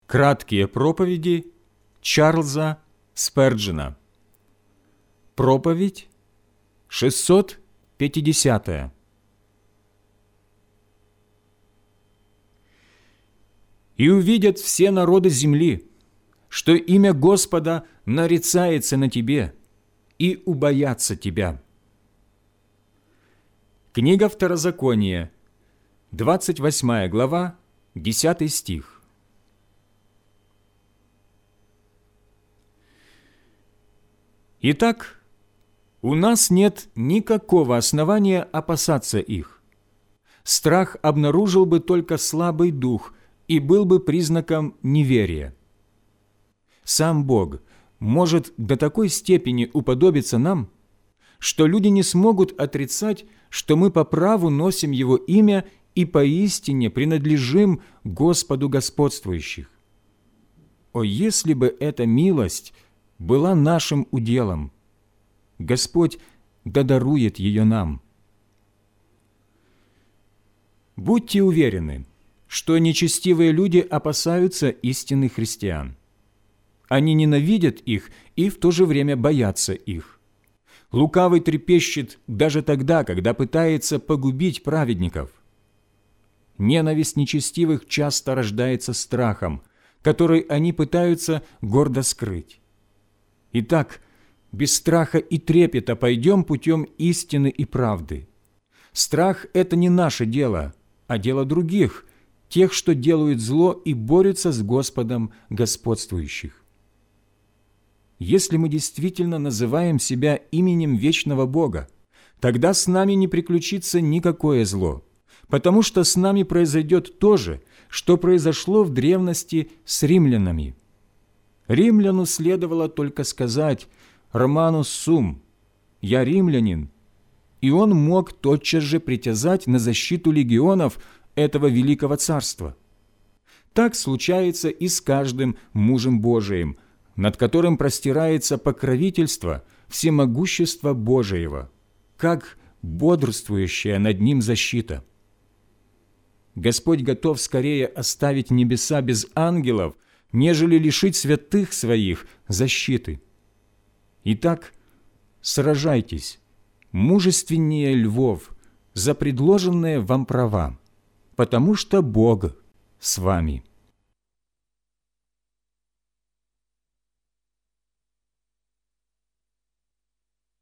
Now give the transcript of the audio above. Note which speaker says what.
Speaker 1: Краткие проповеди Чарльза Сперджена. Проповедь 650. «И увидят все народы земли, что имя Господа нарицается на тебе, и убоятся тебя». Книга Второзакония, 28 глава, 10 стих. Итак, у нас нет никакого основания опасаться их. Страх обнаружил бы только слабый дух и был бы признаком неверия. Сам Бог может до такой степени уподобиться нам, что люди не смогут отрицать, что мы по праву носим Его имя и поистине принадлежим Господу господствующих. О, если бы эта милость была нашим уделом! Господь да дарует ее нам. Будьте уверены, что нечестивые люди опасаются истинных христиан. Они ненавидят их и в то же время боятся их. Лукавый трепещет даже тогда, когда пытается погубить праведников. Ненависть нечестивых часто рождается страхом, который они пытаются гордо скрыть. Итак, без страха и трепета пойдем путем истины и правды. Страх – это не наше дело, а дело других, тех, что делают зло и борются с Господом господствующих. Если мы действительно называем себя именем вечного Бога, тогда с нами не приключится никакое зло, потому что с нами произойдет то же, что произошло в древности с римлянами. Римляну следовало только сказать «Романус сум» – «Я римлянин», и он мог тотчас же притязать на защиту легионов этого великого царства. Так случается и с каждым мужем Божиим, над которым простирается покровительство всемогущества Божиего, как бодрствующая над ним защита. Господь готов скорее оставить небеса без ангелов, нежели лишить святых своих защиты. Итак, сражайтесь, мужественнее львов, за предложенные вам права, потому что Бог с вами.